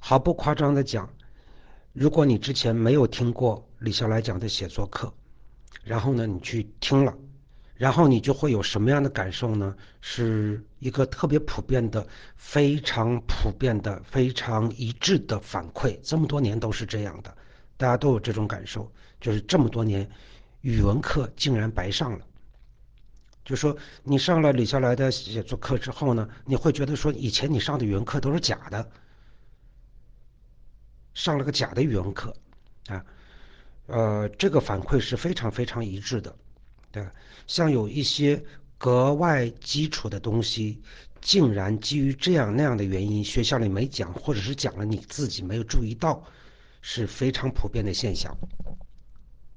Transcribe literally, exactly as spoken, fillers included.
毫不夸张的讲，如果你之前没有听过李笑来讲的写作课，然后呢你去听了，然后你就会有什么样的感受呢？是一个特别普遍的、非常普遍的、非常一致的反馈，这么多年都是这样的，大家都有这种感受，就是这么多年语文课竟然白上了。就说你上了李笑来的写作课之后呢，你会觉得说以前你上的语文课都是假的，上了个假的语文课啊。呃，这个反馈是非常非常一致的。对，像有一些格外基础的东西，竟然基于这样那样的原因，学校里没讲，或者是讲了你自己没有注意到，是非常普遍的现象。